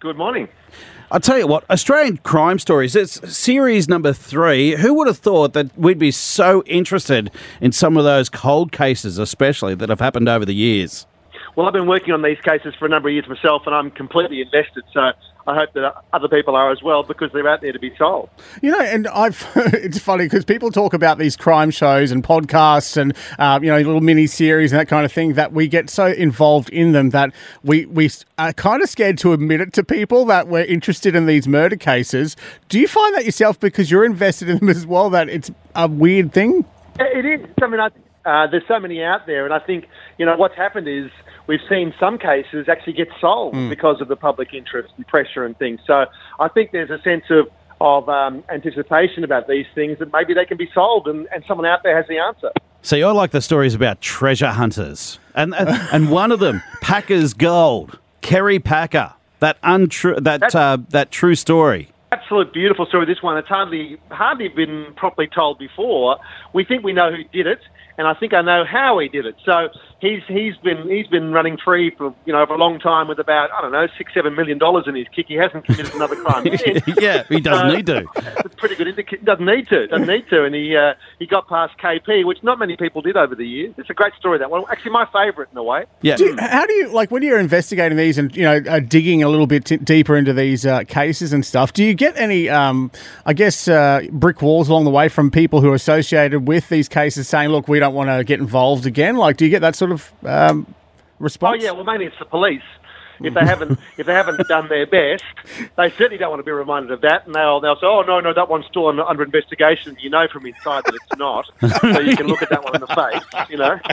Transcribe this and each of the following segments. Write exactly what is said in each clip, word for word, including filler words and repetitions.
Good morning. I'll tell you what, Australian Crime Stories, it's series number three. Who would have thought that we'd be so interested in some of those cold cases, especially, that have happened over the years? Well, I've been working on these cases for a number of years myself, and I'm completely invested, so I hope that other people are as well, because they're out there to be solved. You know, and I've it's funny because people talk about these crime shows and podcasts and, uh, you know, little mini-series and that kind of thing, that we get so involved in them that we, we are kind of scared to admit it to people that we're interested in these murder cases. Do you find that yourself, because you're invested in them as well, that it's a weird thing? It is. I mean, I, uh, there's so many out there, and I think, you know, what's happened is we've seen some cases actually get solved mm. because of the public interest and pressure and things. So I think there's a sense of, of um, anticipation about these things, that maybe they can be solved, and, and someone out there has the answer. So I like the stories about treasure hunters. And and, and one of them, Packer's Gold, Kerry Packer, that untrue, that uh, that true story. Absolute beautiful story, this one. It's hardly hardly been properly told before. We think we know who did it, and I think I know how he did it. So he's he's been he's been running free for you know for a long time with about I don't know six seven million dollars in his kick. He hasn't committed another crime since. Yeah, he doesn't so, need to. It's pretty good. He doesn't need to. Doesn't need to. And he uh, he got past K P, which not many people did over the years. It's a great story, that one. Actually, my favourite in a way. Yeah. Do you, how do you like when you're investigating these and you know uh, digging a little bit t- deeper into these uh, cases and stuff? Do you get any, um, I guess, uh, brick walls along the way from people who are associated with these cases saying, "Look, we don't want to get involved again"? Like, do you get that sort of um, response? Oh yeah, well mainly it's the police. If they haven't, if they haven't done their best, they certainly don't want to be reminded of that, and they'll they'll say, "Oh no, no, that one's still under, under investigation." You know from inside that it's not, so you can look at that one in the face. You know.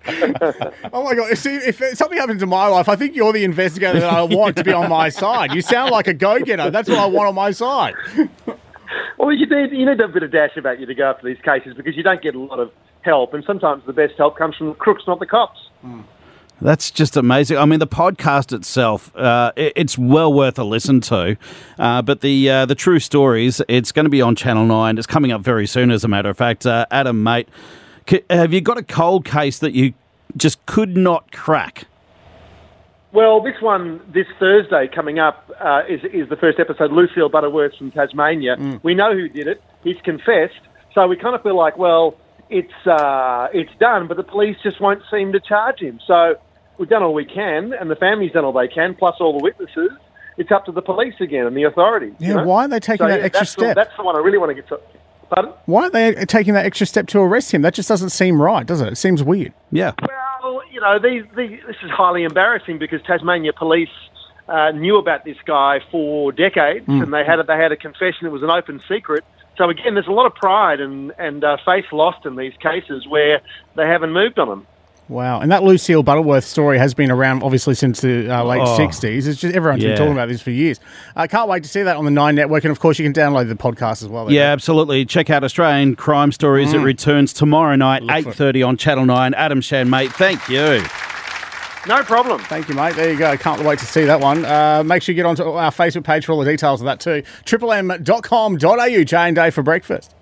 Oh my God! See, if something happens in my life, I think you're the investigator that I want to be on my side. You sound like a go-getter. That's what I want on my side. Well, you need you need to have a bit of dash about you to go after these cases, because you don't get a lot of help, and sometimes the best help comes from the crooks, not the cops. Mm. That's just amazing. I mean, the podcast itself, uh, it, it's well worth a listen to. Uh, but the uh, the true stories, it's going to be on Channel nine. It's coming up very soon, as a matter of fact. Uh, Adam, mate, c- have you got a cold case that you just could not crack? Well, this one, this Thursday coming up, uh, is is the first episode. Lucille Butterworth from Tasmania. Mm. We know who did it. He's confessed. So we kind of feel like, well, it's uh, it's done, but the police just won't seem to charge him. So we've done all we can, and the family's done all they can, plus all the witnesses. It's up to the police again and the authorities. Yeah, you know? why aren't they taking so, that yeah, extra that's step? The, that's the one I really want to get to. Pardon? Why aren't they taking that extra step to arrest him? That just doesn't seem right, does it? It seems weird. Yeah. Well, you know, these, these, this is highly embarrassing, because Tasmania police uh, knew about this guy for decades, mm. and they had a, they had a confession. It was an open secret. So again, there's a lot of pride and and uh, faith lost in these cases where they haven't moved on them. Wow, and that Lucille Butterworth story has been around obviously since the uh, late oh. sixties. It's just everyone's yeah. been talking about this for years. I uh, can't wait to see that on the Nine Network, and of course you can download the podcast as well. There. Yeah, absolutely. Check out Australian Crime Stories. Mm. It returns tomorrow night, eight thirty on Channel nine. Adam Shan, mate, thank you. No problem. Thank you, mate. There you go. Can't wait to see that one. Uh, make sure you get onto our Facebook page for all the details of that too. triple m dot com dot a u, Jay and Dave for breakfast.